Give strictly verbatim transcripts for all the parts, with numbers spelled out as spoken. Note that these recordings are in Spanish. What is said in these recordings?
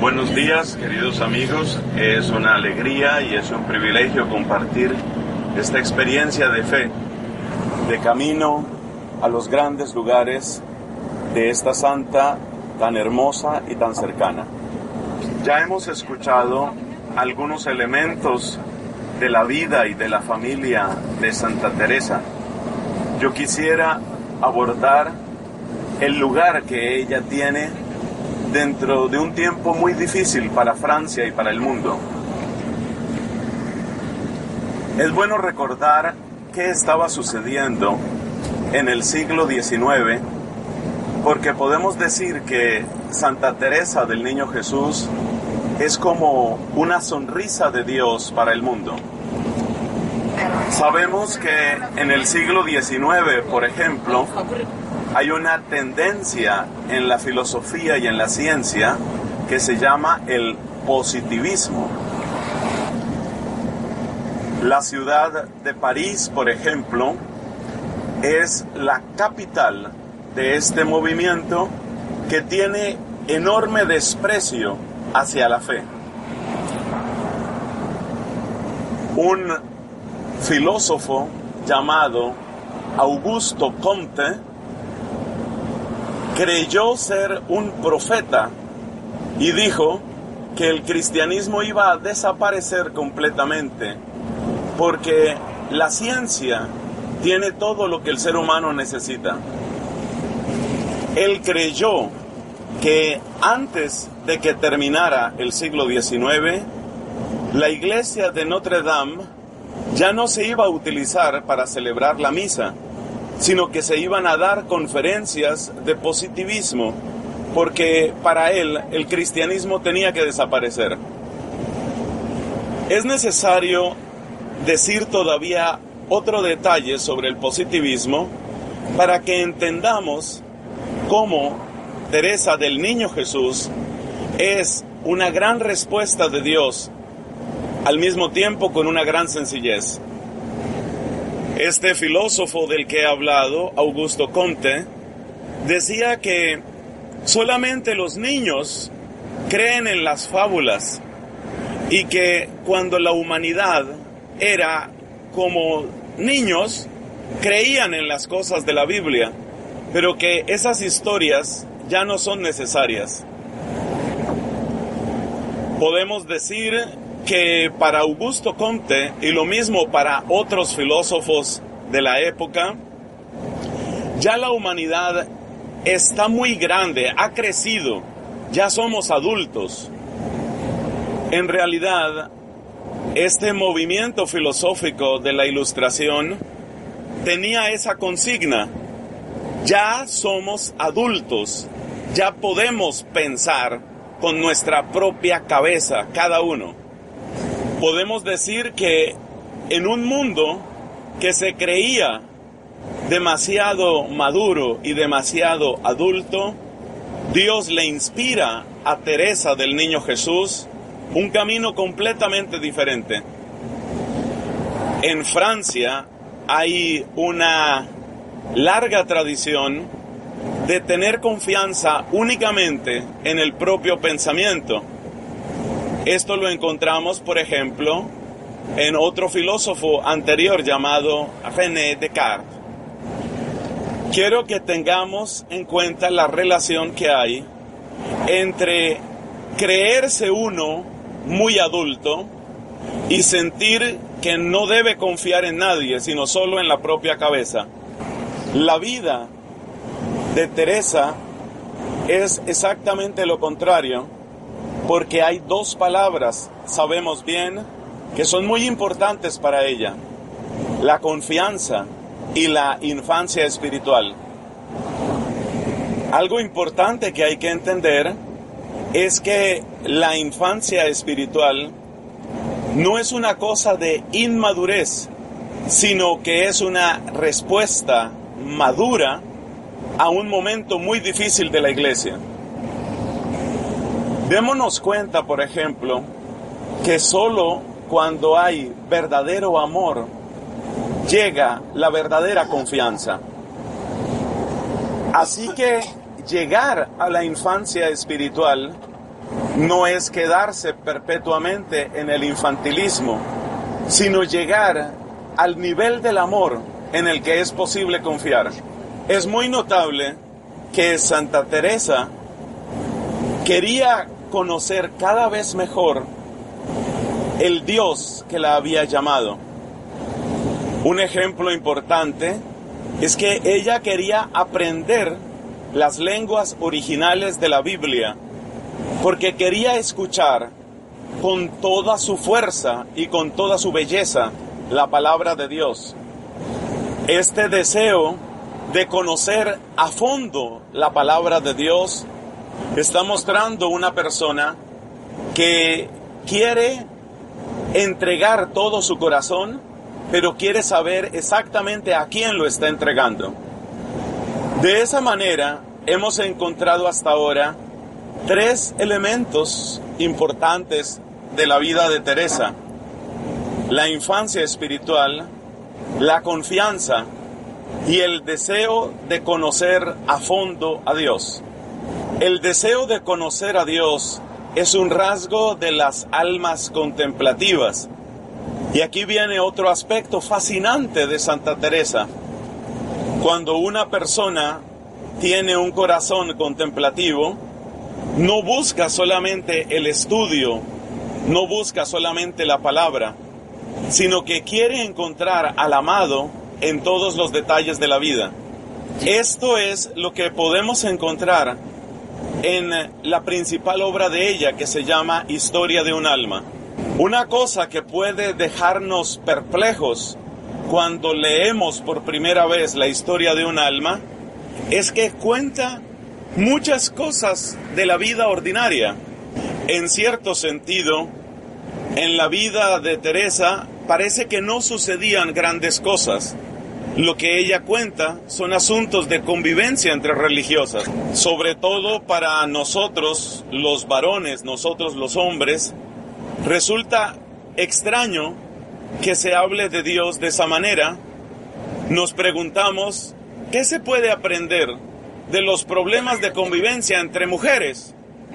Buenos días, queridos amigos. Es una alegría y es un privilegio compartir esta experiencia de fe, de camino a los grandes lugares de esta santa tan hermosa y tan cercana. Ya hemos escuchado algunos elementos de la vida y de la familia de Santa Teresa. Yo quisiera abordar el lugar que ella tiene dentro de un tiempo muy difícil para Francia y para el mundo. Es bueno recordar qué estaba sucediendo en el siglo diecinueve, porque podemos decir que Santa Teresa del Niño Jesús es como una sonrisa de Dios para el mundo. Sabemos que en el siglo diecinueve, por ejemplo, hay una tendencia en la filosofía y en la ciencia que se llama el positivismo. La ciudad de París, por ejemplo, es la capital de este movimiento que tiene enorme desprecio hacia la fe. Un filósofo llamado Augusto Comte creyó ser un profeta y dijo que el cristianismo iba a desaparecer completamente porque la ciencia tiene todo lo que el ser humano necesita. Él creyó que antes de que terminara el siglo diecinueve, la iglesia de Notre Dame ya no se iba a utilizar para celebrar la misa, sino que se iban a dar conferencias de positivismo, porque para él el cristianismo tenía que desaparecer. Es necesario decir todavía otro detalle sobre el positivismo para que entendamos cómo Teresa del Niño Jesús es una gran respuesta de Dios, al mismo tiempo con una gran sencillez. Este filósofo del que he hablado, Augusto Comte, decía que solamente los niños creen en las fábulas y que cuando la humanidad era como niños, creían en las cosas de la Biblia, pero que esas historias ya no son necesarias. Podemos decir que para Augusto Comte, y lo mismo para otros filósofos de la época, ya la humanidad está muy grande, ha crecido, ya somos adultos. En realidad, este movimiento filosófico de la Ilustración tenía esa consigna: ya somos adultos, ya podemos pensar con nuestra propia cabeza, cada uno. Podemos decir que en un mundo que se creía demasiado maduro y demasiado adulto, Dios le inspira a Teresa del Niño Jesús un camino completamente diferente. En Francia hay una larga tradición de tener confianza únicamente en el propio pensamiento. Esto lo encontramos, por ejemplo, en otro filósofo anterior llamado René Descartes. Quiero que tengamos en cuenta la relación que hay entre creerse uno muy adulto y sentir que no debe confiar en nadie, sino solo en la propia cabeza. La vida de Teresa es exactamente lo contrario, porque hay dos palabras, sabemos bien, que son muy importantes para ella: la confianza y la infancia espiritual. Algo importante que hay que entender es que la infancia espiritual no es una cosa de inmadurez, sino que es una respuesta madura a un momento muy difícil de la iglesia. Démonos cuenta, por ejemplo, que solo cuando hay verdadero amor llega la verdadera confianza. Así que llegar a la infancia espiritual no es quedarse perpetuamente en el infantilismo, sino llegar al nivel del amor en el que es posible confiar. Es muy notable que Santa Teresa quería conocer cada vez mejor el Dios que la había llamado. Un ejemplo importante es que ella quería aprender las lenguas originales de la Biblia, porque quería escuchar con toda su fuerza y con toda su belleza la palabra de Dios. Este deseo de conocer a fondo la palabra de Dios está mostrando una persona que quiere entregar todo su corazón, pero quiere saber exactamente a quién lo está entregando. De esa manera hemos encontrado hasta ahora tres elementos importantes de la vida de Teresa: la infancia espiritual, la confianza y el deseo de conocer a fondo a Dios. El deseo de conocer a Dios es un rasgo de las almas contemplativas. Y aquí viene otro aspecto fascinante de Santa Teresa. Cuando una persona tiene un corazón contemplativo, no busca solamente el estudio, no busca solamente la palabra, sino que quiere encontrar al amado en todos los detalles de la vida. Esto es lo que podemos encontrar en la principal obra de ella, que se llama Historia de un alma. Una cosa que puede dejarnos perplejos cuando leemos por primera vez la historia de un alma es que cuenta muchas cosas de la vida ordinaria. En cierto sentido, en la vida de Teresa parece que no sucedían grandes cosas. Lo que ella cuenta son asuntos de convivencia entre religiosas. Sobre todo para nosotros, los varones, nosotros los hombres, resulta extraño que se hable de Dios de esa manera. Nos preguntamos, ¿qué se puede aprender de los problemas de convivencia entre mujeres?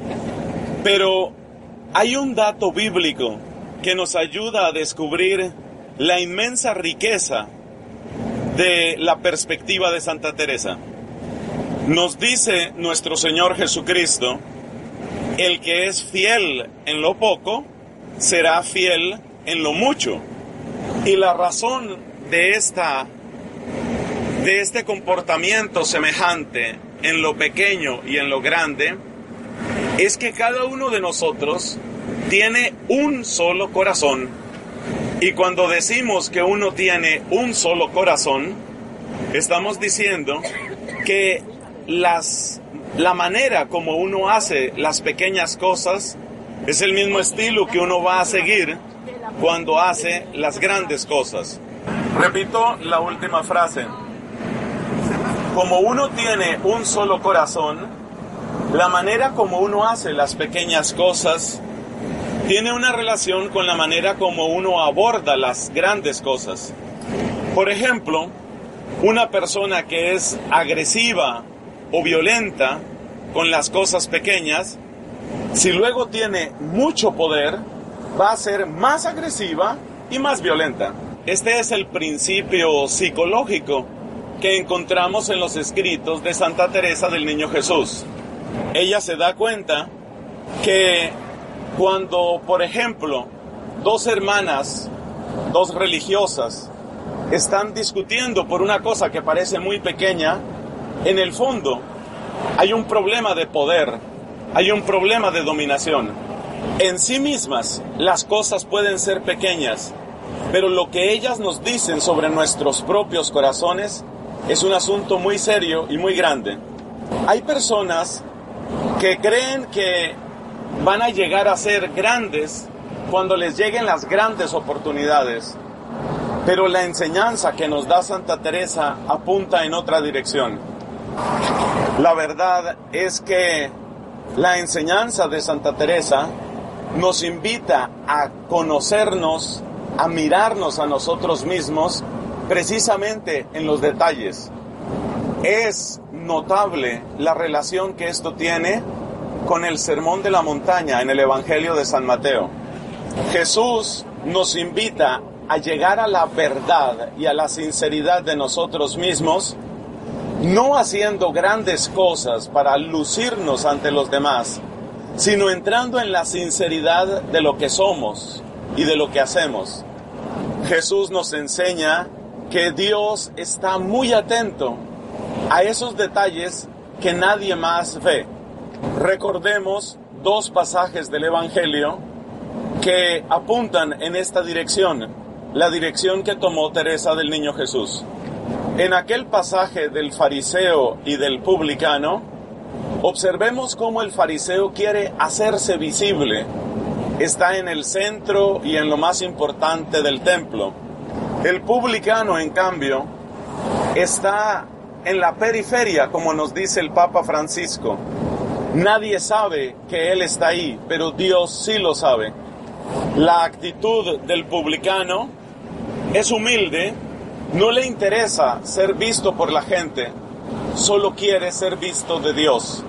Pero hay un dato bíblico que nos ayuda a descubrir la inmensa riqueza de la perspectiva de Santa Teresa. Nos dice nuestro Señor Jesucristo: el que es fiel en lo poco, será fiel en lo mucho. Y la razón de esta, de este comportamiento semejante en lo pequeño y en lo grande, es que cada uno de nosotros tiene un solo corazón. Y cuando decimos que uno tiene un solo corazón, estamos diciendo que las, la manera como uno hace las pequeñas cosas es el mismo estilo que uno va a seguir cuando hace las grandes cosas. Repito la última frase. Como uno tiene un solo corazón, la manera como uno hace las pequeñas cosas tiene una relación con la manera como uno aborda las grandes cosas. Por ejemplo, una persona que es agresiva o violenta con las cosas pequeñas, si luego tiene mucho poder, va a ser más agresiva y más violenta. Este es el principio psicológico que encontramos en los escritos de Santa Teresa del Niño Jesús. Ella se da cuenta que cuando, por ejemplo, dos hermanas, dos religiosas, están discutiendo por una cosa que parece muy pequeña, en el fondo hay un problema de poder, hay un problema de dominación. En sí mismas las cosas pueden ser pequeñas, pero lo que ellas nos dicen sobre nuestros propios corazones es un asunto muy serio y muy grande. Hay personas que creen que van a llegar a ser grandes cuando les lleguen las grandes oportunidades, pero la enseñanza que nos da Santa Teresa apunta en otra dirección. La verdad es que la enseñanza de Santa Teresa nos invita a conocernos, a mirarnos a nosotros mismos precisamente en los detalles. Es notable la relación que esto tiene con el Sermón de la Montaña en el Evangelio de San Mateo. Jesús nos invita a llegar a la verdad y a la sinceridad de nosotros mismos, no haciendo grandes cosas para lucirnos ante los demás, sino entrando en la sinceridad de lo que somos y de lo que hacemos. Jesús nos enseña que Dios está muy atento a esos detalles que nadie más ve. Recordemos dos pasajes del Evangelio que apuntan en esta dirección, la dirección que tomó Teresa del Niño Jesús. En aquel pasaje del fariseo y del publicano, observemos cómo el fariseo quiere hacerse visible. Está en el centro y en lo más importante del templo. El publicano, en cambio, está en la periferia, como nos dice el Papa Francisco. Nadie sabe que él está ahí, pero Dios sí lo sabe. La actitud del publicano es humilde, no le interesa ser visto por la gente, solo quiere ser visto de Dios.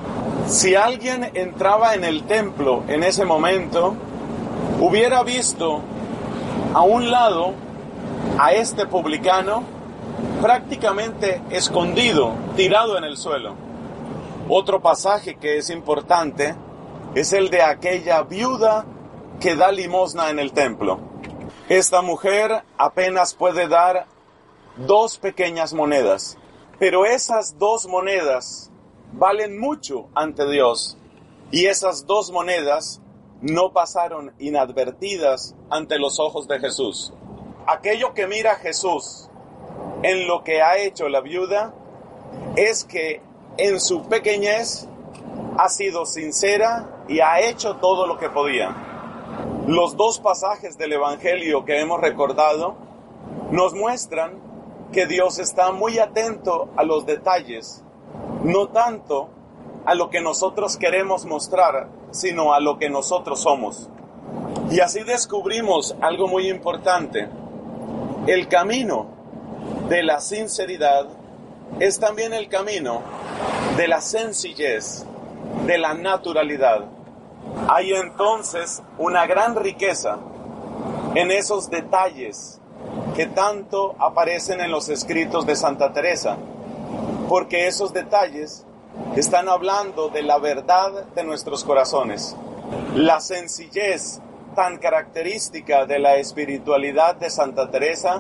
Si alguien entraba en el templo en ese momento, hubiera visto a un lado a este publicano prácticamente escondido, tirado en el suelo. Otro pasaje que es importante es el de aquella viuda que da limosna en el templo. Esta mujer apenas puede dar dos pequeñas monedas, pero esas dos monedas valen mucho ante Dios, y esas dos monedas no pasaron inadvertidas ante los ojos de Jesús. Aquello que mira Jesús en lo que ha hecho la viuda es que en su pequeñez ha sido sincera y ha hecho todo lo que podía. Los dos pasajes del Evangelio que hemos recordado nos muestran que Dios está muy atento a los detalles, no tanto a lo que nosotros queremos mostrar, sino a lo que nosotros somos. Y así descubrimos algo muy importante. El camino de la sinceridad es también el camino de la sencillez, de la naturalidad. Hay entonces una gran riqueza en esos detalles que tanto aparecen en los escritos de Santa Teresa, porque esos detalles están hablando de la verdad de nuestros corazones. La sencillez tan característica de la espiritualidad de Santa Teresa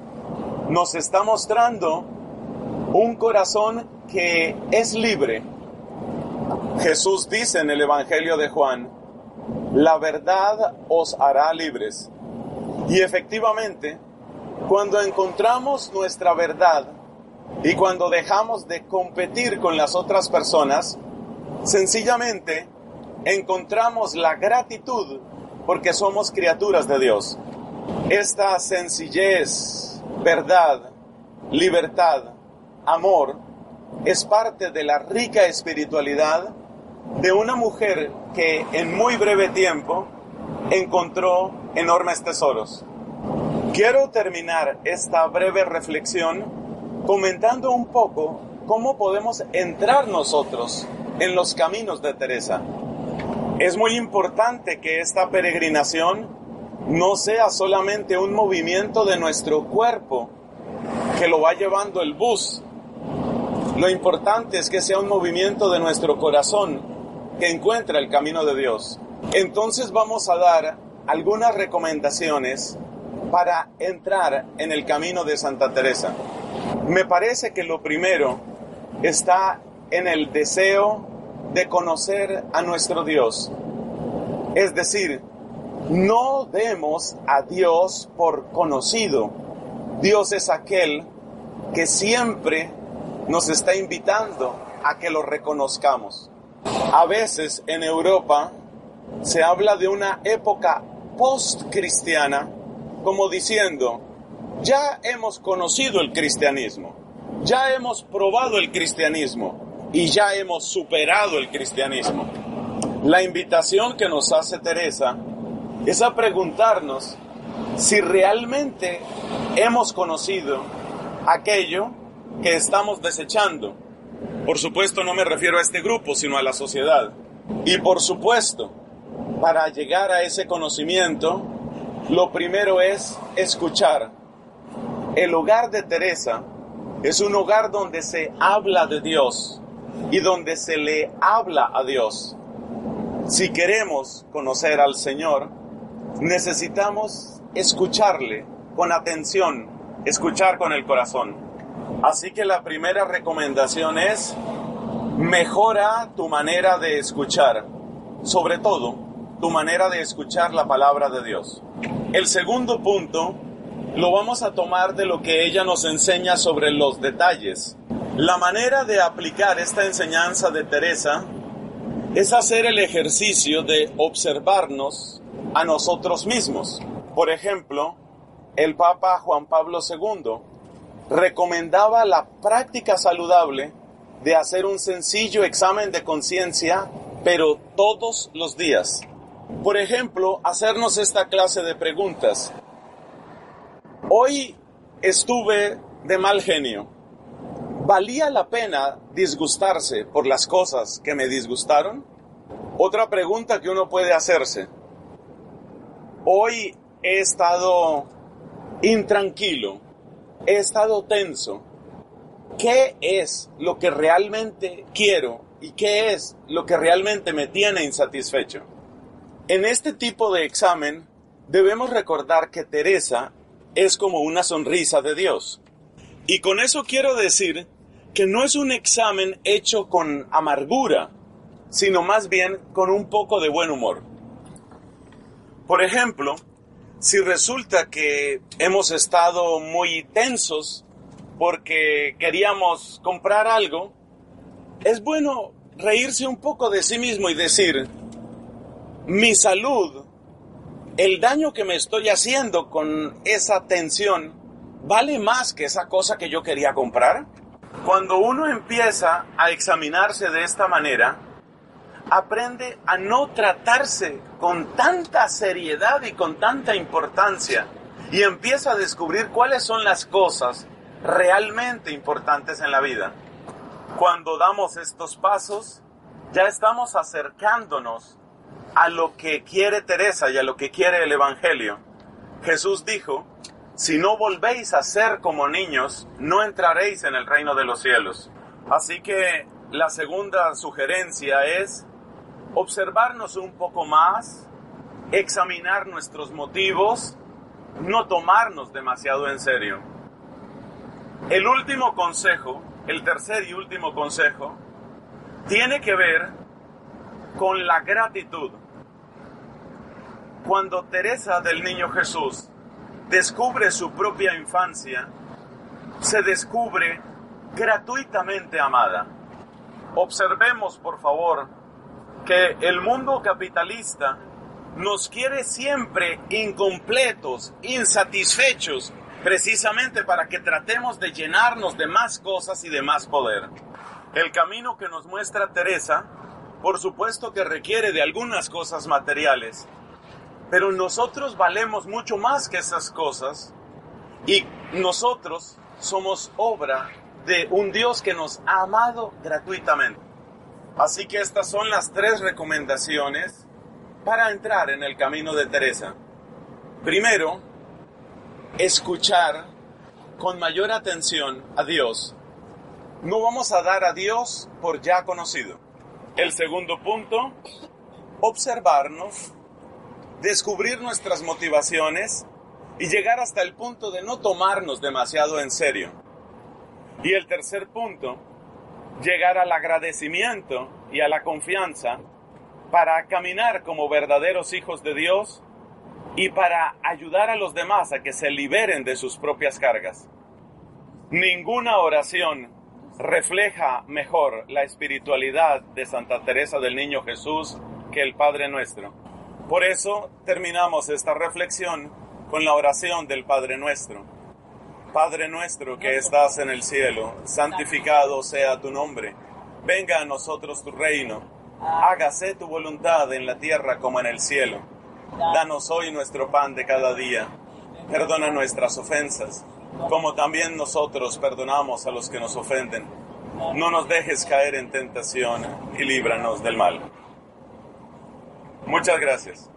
nos está mostrando un corazón que es libre. Jesús dice en el Evangelio de Juan, la verdad os hará libres. Y efectivamente, cuando encontramos nuestra verdad y cuando dejamos de competir con las otras personas, sencillamente encontramos la gratitud porque somos criaturas de Dios. Esta sencillez, verdad, libertad, amor, es parte de la rica espiritualidad de una mujer que en muy breve tiempo encontró enormes tesoros. Quiero terminar esta breve reflexión comentando un poco cómo podemos entrar nosotros en los caminos de Teresa. Es muy importante que esta peregrinación no sea solamente un movimiento de nuestro cuerpo que lo va llevando el bus. Lo importante es que sea un movimiento de nuestro corazón que encuentra el camino de Dios. Entonces vamos a dar algunas recomendaciones para entrar en el camino de Santa Teresa. Me parece que lo primero está en el deseo de conocer a nuestro Dios. Es decir, no demos a Dios por conocido. Dios es aquel que siempre nos está invitando a que lo reconozcamos. A veces en Europa se habla de una época post-cristiana, como diciendo, ya hemos conocido el cristianismo, ya hemos probado el cristianismo y ya hemos superado el cristianismo. La invitación que nos hace Teresa es a preguntarnos si realmente hemos conocido aquello que estamos desechando. Por supuesto, no me refiero a este grupo, sino a la sociedad. Y por supuesto, para llegar a ese conocimiento, lo primero es escuchar. El hogar de Teresa es un hogar donde se habla de Dios y donde se le habla a Dios. Si queremos conocer al Señor, necesitamos escucharle con atención, escuchar con el corazón. Así que la primera recomendación es: mejora tu manera de escuchar, sobre todo tu manera de escuchar la palabra de Dios. El segundo punto lo vamos a tomar de lo que ella nos enseña sobre los detalles. La manera de aplicar esta enseñanza de Teresa es hacer el ejercicio de observarnos a nosotros mismos. Por ejemplo, el Papa Juan Pablo segundo recomendaba la práctica saludable de hacer un sencillo examen de conciencia, pero todos los días. Por ejemplo, hacernos esta clase de preguntas. Hoy estuve de mal genio. ¿Valía la pena disgustarse por las cosas que me disgustaron? Otra pregunta que uno puede hacerse. Hoy he estado intranquilo, he estado tenso. ¿Qué es lo que realmente quiero y qué es lo que realmente me tiene insatisfecho? En este tipo de examen debemos recordar que Teresa es como una sonrisa de Dios. Y con eso quiero decir que no es un examen hecho con amargura, sino más bien con un poco de buen humor. Por ejemplo, si resulta que hemos estado muy tensos porque queríamos comprar algo, es bueno reírse un poco de sí mismo y decir: mi salud, el daño que me estoy haciendo con esa tensión, ¿vale más que esa cosa que yo quería comprar? Cuando uno empieza a examinarse de esta manera, aprende a no tratarse con tanta seriedad y con tanta importancia y empieza a descubrir cuáles son las cosas realmente importantes en la vida. Cuando damos estos pasos, ya estamos acercándonos a lo que quiere Teresa y a lo que quiere el Evangelio. Jesús dijo: si no volvéis a ser como niños, no entraréis en el reino de los cielos. Así que la segunda sugerencia es observarnos un poco más, examinar nuestros motivos, no tomarnos demasiado en serio. El último consejo, el tercer y último consejo, tiene que ver con la gratitud. Cuando Teresa del Niño Jesús descubre su propia infancia, se descubre gratuitamente amada. Observemos, por favor, que el mundo capitalista nos quiere siempre incompletos, insatisfechos, precisamente para que tratemos de llenarnos de más cosas y de más poder. El camino que nos muestra Teresa, por supuesto que requiere de algunas cosas materiales, pero nosotros valemos mucho más que esas cosas y nosotros somos obra de un Dios que nos ha amado gratuitamente. Así que estas son las tres recomendaciones para entrar en el camino de Teresa. Primero, escuchar con mayor atención a Dios. No vamos a dar a Dios por ya conocido. El segundo punto, observarnos, descubrir nuestras motivaciones y llegar hasta el punto de no tomarnos demasiado en serio. Y el tercer punto, llegar al agradecimiento y a la confianza para caminar como verdaderos hijos de Dios y para ayudar a los demás a que se liberen de sus propias cargas. Ninguna oración refleja mejor la espiritualidad de Santa Teresa del Niño Jesús que el Padre Nuestro. Por eso terminamos esta reflexión con la oración del Padre Nuestro. Padre nuestro que estás en el cielo, santificado sea tu nombre. Venga a nosotros tu reino. Hágase tu voluntad en la tierra como en el cielo. Danos hoy nuestro pan de cada día. Perdona nuestras ofensas, como también nosotros perdonamos a los que nos ofenden. No nos dejes caer en tentación y líbranos del mal. Muchas gracias.